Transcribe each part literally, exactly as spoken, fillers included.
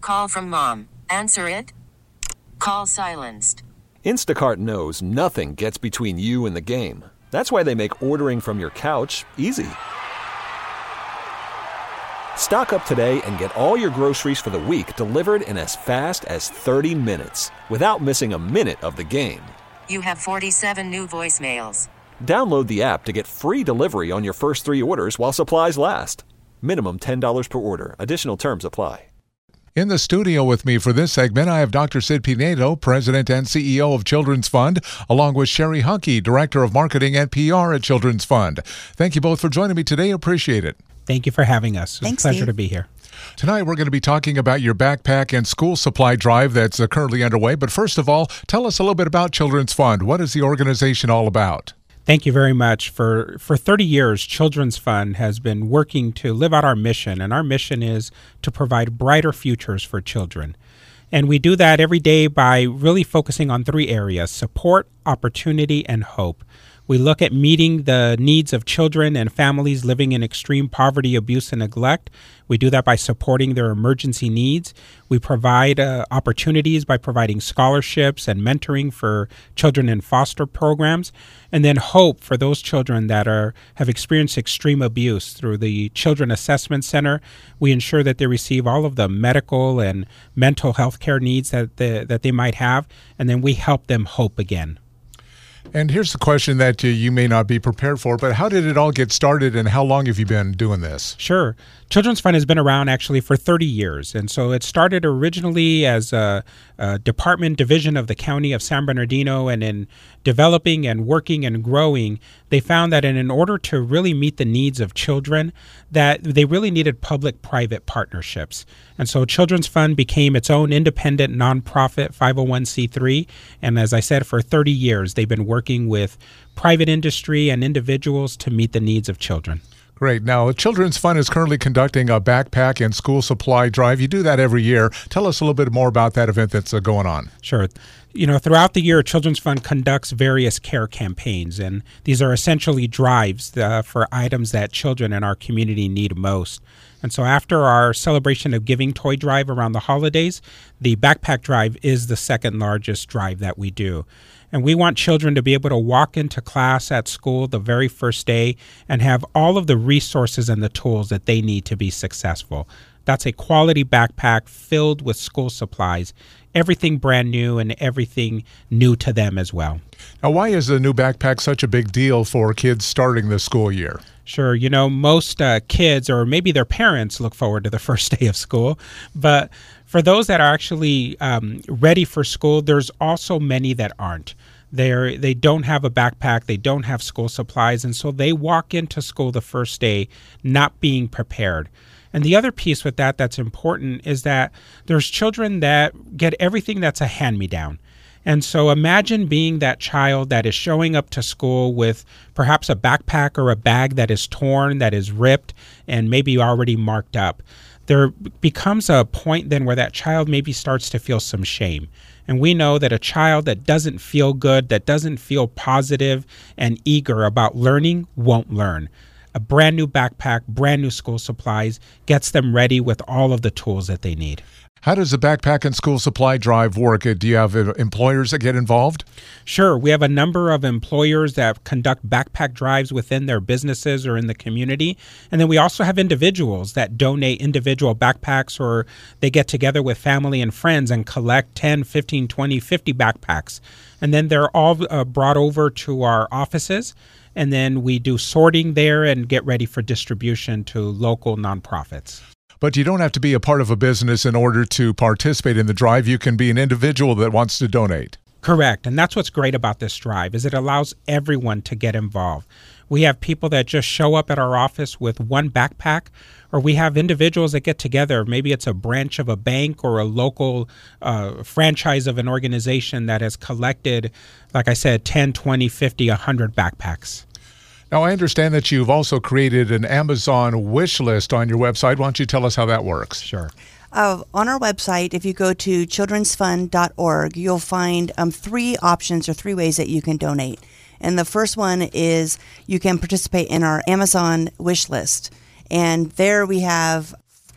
call from mom. Answer it. Call silenced. Instacart knows nothing gets between you and the game. That's why they make ordering from your couch easy. Stock up today and get all your groceries for the week delivered in as fast as thirty minutes without missing a minute of the game. You have forty-seven new voicemails. Download the app to get free delivery on your first three orders while supplies last. Minimum ten dollars per order. Additional terms apply. In the studio with me for this segment, I have Doctor Sid Pinedo, President and C E O of Children's Fund, along with Sherry Hunke, Director of Marketing and P R at Children's Fund. Thank you both for joining me today. Appreciate it. Thank you for having us. It's Thanks, a pleasure Steve. to be here. Tonight, we're going to be talking about your backpack and school supply drive that's uh, currently underway. But first of all, tell us a little bit about Children's Fund. What is the organization all about? Thank you very much. For for thirty years, Children's Fund has been working to live out our mission, and our mission is to provide brighter futures for children. And we do that every day by really focusing on three areas: support, opportunity, and hope. We look at meeting the needs of children and families living in extreme poverty, abuse, and neglect. We do that by supporting their emergency needs. We provide uh, opportunities by providing scholarships and mentoring for children in foster programs, and then hope for those children that are have experienced extreme abuse. Through the Children Assessment Center, we ensure that they receive all of the medical and mental health care needs that they, that they might have, and then we help them hope again. And here's the question that uh, you may not be prepared for, but how did it all get started and how long have you been doing this? Sure. Children's Fund has been around actually for thirty years. And so it started originally as a, a department division of the county of San Bernardino. And in developing and working and growing, they found that in, in order to really meet the needs of children, that they really needed public-private partnerships. And so Children's Fund became its own independent nonprofit five oh one c three. And as I said, for thirty years, they've been working with private industry and individuals to meet the needs of children. Great. Now, Children's Fund is currently conducting a backpack and school supply drive. You do that every year. Tell us a little bit more about that event that's uh, going on. Sure. You know, throughout the year, Children's Fund conducts various care campaigns, and these are essentially drives uh, for items that children in our community need most. And so after our Celebration of Giving toy drive around the holidays, the backpack drive is the second largest drive that we do. And we want children to be able to walk into class at school the very first day and have all of the resources and the tools that they need to be successful. That's a quality backpack filled with school supplies, everything brand new and everything new to them as well. Now, why is the new backpack such a big deal for kids starting the school year? Sure. You know, most uh, kids or maybe their parents look forward to the first day of school. But for those that are actually um, ready for school, there's also many that aren't. They're, they don't have a backpack, they don't have school supplies, and so they walk into school the first day not being prepared. And the other piece with that that's important is that there's children that get everything that's a hand-me-down. And so imagine being that child that is showing up to school with perhaps a backpack or a bag that is torn, that is ripped, and maybe already marked up. There becomes a point then where that child maybe starts to feel some shame. And we know that a child that doesn't feel good, that doesn't feel positive and eager about learning, won't learn. A brand new backpack, brand new school supplies gets them ready with all of the tools that they need. How does the backpack and school supply drive work? Do you have employers that get involved? Sure. We have a number of employers that conduct backpack drives within their businesses or in the community. And then we also have individuals that donate individual backpacks, or they get together with family and friends and collect ten, fifteen, twenty, fifty backpacks. And then they're all uh, brought over to our offices. And then we do sorting there and get ready for distribution to local nonprofits. But you don't have to be a part of a business in order to participate in the drive. You can be an individual that wants to donate. Correct. And that's what's great about this drive, is it allows everyone to get involved. We have people that just show up at our office with one backpack, or we have individuals that get together. Maybe it's a branch of a bank or a local uh, franchise of an organization that has collected, like I said, ten, twenty, fifty, one hundred backpacks. Now, I understand that you've also created an Amazon wish list on your website. Why don't you tell us how that works? Sure. Uh, on our website, if you go to children's fund dot org, you'll find um, three options or three ways that you can donate. And the first one is you can participate in our Amazon wish list. And there we have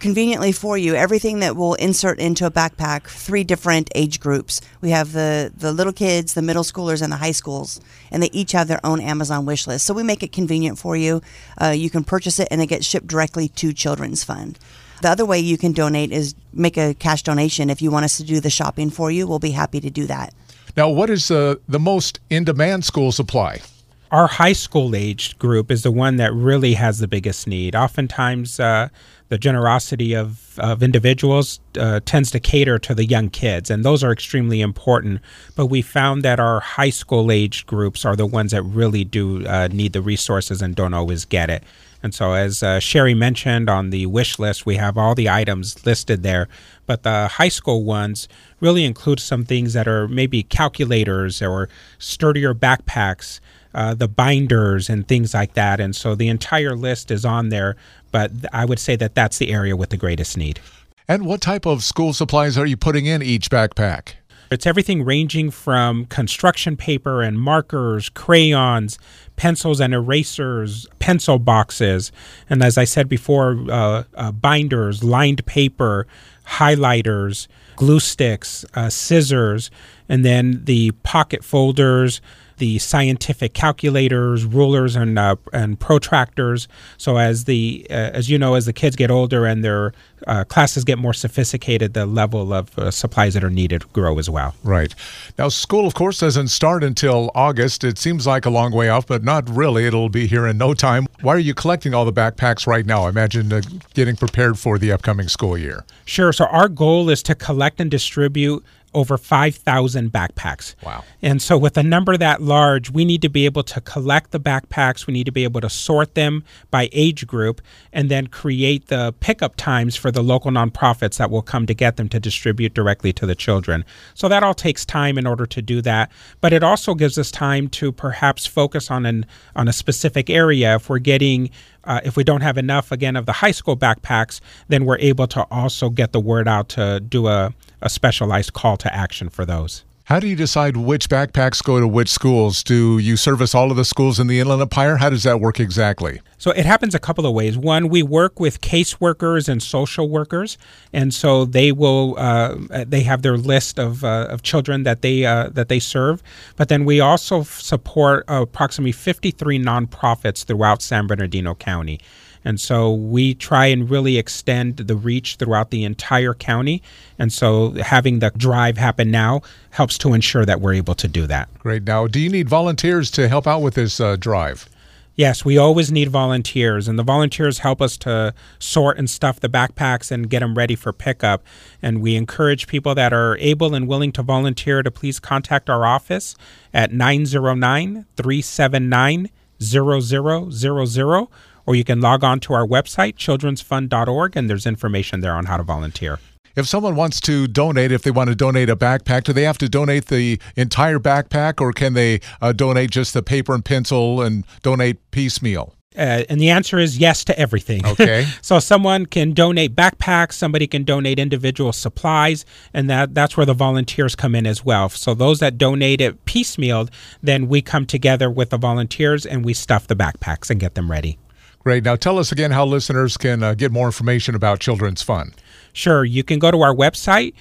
conveniently for you, everything that will insert into a backpack, three different age groups. We have the, the little kids, the middle schoolers, and the high schools, and they each have their own Amazon wish list. So we make it convenient for you. Uh, you can purchase it, and it gets shipped directly to Children's Fund. The other way you can donate is make a cash donation. If you want us to do the shopping for you, we'll be happy to do that. Now, what is uh, the most in-demand school supply? Our high school aged group is the one that really has the biggest need. Oftentimes, uh, the generosity of, of individuals uh, tends to cater to the young kids, and those are extremely important. But we found that our high school aged groups are the ones that really do uh, need the resources and don't always get it. And so, as uh, Sherry mentioned on the wish list, we have all the items listed there. But the high school ones really include some things that are maybe calculators or sturdier backpacks, uh, the binders and things like that. And so the entire list is on there, but I would say that that's the area with the greatest need. And what type of school supplies are you putting in each backpack? It's everything ranging from construction paper and markers, crayons, pencils and erasers, pencil boxes, and as I said before, uh, uh, binders, lined paper, highlighters, glue sticks, uh, scissors, and then the pocket folders, the scientific calculators, rulers, and uh, and protractors. So as the uh, as you know, as the kids get older and their uh, classes get more sophisticated, the level of uh, supplies that are needed grow as well. Right. Now, school, of course, doesn't start until August. It seems like a long way off, but not really. It'll be here in no time. Why are you collecting all the backpacks right now? I imagine uh, getting prepared for the upcoming school year. Sure. So our goal is to collect and distribute over five thousand backpacks. Wow. And so with a number that large, we need to be able to collect the backpacks. We need to be able to sort them by age group and then create the pickup times for the local nonprofits that will come to get them to distribute directly to the children. So that all takes time in order to do that. But it also gives us time to perhaps focus on an on a specific area. If we're getting Uh, if we don't have enough, again, of the high school backpacks, then we're able to also get the word out to do a, a specialized call to action for those. How do you decide which backpacks go to which schools? Do you service all of the schools in the Inland Empire? How does that work exactly? So it happens a couple of ways. One, we work with caseworkers and social workers, and so they will uh, they have their list of uh, of children that they uh, that they serve. But then we also support uh, approximately fifty-three nonprofits throughout San Bernardino County. And so we try and really extend the reach throughout the entire county. And so having the drive happen now helps to ensure that we're able to do that. Great. Now, do you need volunteers to help out with this uh, drive? Yes, we always need volunteers, and the volunteers help us to sort and stuff the backpacks and get them ready for pickup. And we encourage people that are able and willing to volunteer to please contact our office at nine zero nine, three seven nine, zero zero zero zero. Or you can log on to our website, children's fund dot org, and there's information there on how to volunteer. If someone wants to donate, if they want to donate a backpack, do they have to donate the entire backpack, or can they uh, donate just the paper and pencil and donate piecemeal? Uh, and the answer is yes to everything. Okay. So someone can donate backpacks, somebody can donate individual supplies, and that, that's where the volunteers come in as well. So those that donate it piecemeal, then we come together with the volunteers and we stuff the backpacks and get them ready. Great. Now tell us again how listeners can uh, get more information about Children's Fund. Sure. You can go to our website,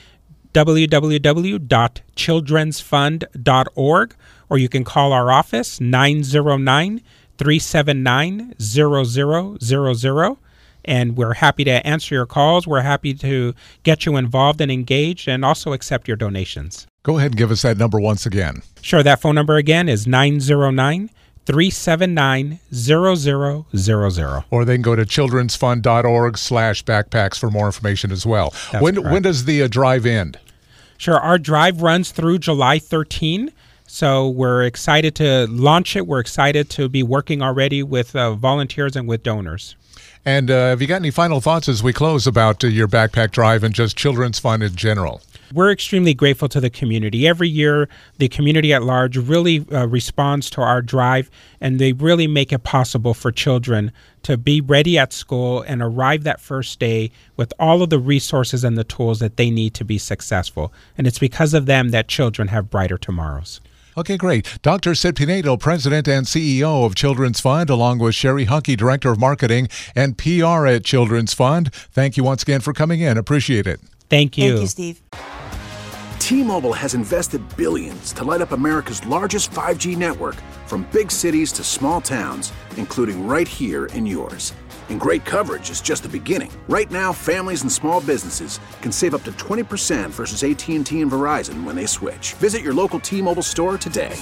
w w w dot children's fund dot org, or you can call our office, nine zero nine, three seven nine, zero zero zero zero. And we're happy to answer your calls. We're happy to get you involved and engaged and also accept your donations. Go ahead and give us that number once again. Sure. That phone number again is nine zero nine, three seven nine, zero zero zero zero. Or they can go to children's fund dot org slash backpacks for more information as well. That's when correct. when does the uh, drive end? Sure. Our drive runs through July thirteenth. So we're excited to launch it. We're excited to be working already with uh, volunteers and with donors. And uh, have you got any final thoughts as we close about uh, your backpack drive and just Children's Fund in general? We're extremely grateful to the community. Every year, the community at large really uh, responds to our drive, and they really make it possible for children to be ready at school and arrive that first day with all of the resources and the tools that they need to be successful. And it's because of them that children have brighter tomorrows. Okay, great. Doctor Sid Pinedo, President and C E O of Children's Fund, along with Sherry Hunke, Director of Marketing and P R at Children's Fund. Thank you once again for coming in. Appreciate it. Thank you. Thank you, Steve. T-Mobile has invested billions to light up America's largest five G network, from big cities to small towns, including right here in yours. And great coverage is just the beginning. Right now, families and small businesses can save up to twenty percent versus A T and T and Verizon when they switch. Visit your local T-Mobile store today.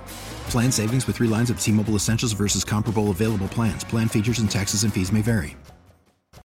Plan savings with three lines of T-Mobile Essentials versus comparable available plans. Plan features and taxes and fees may vary.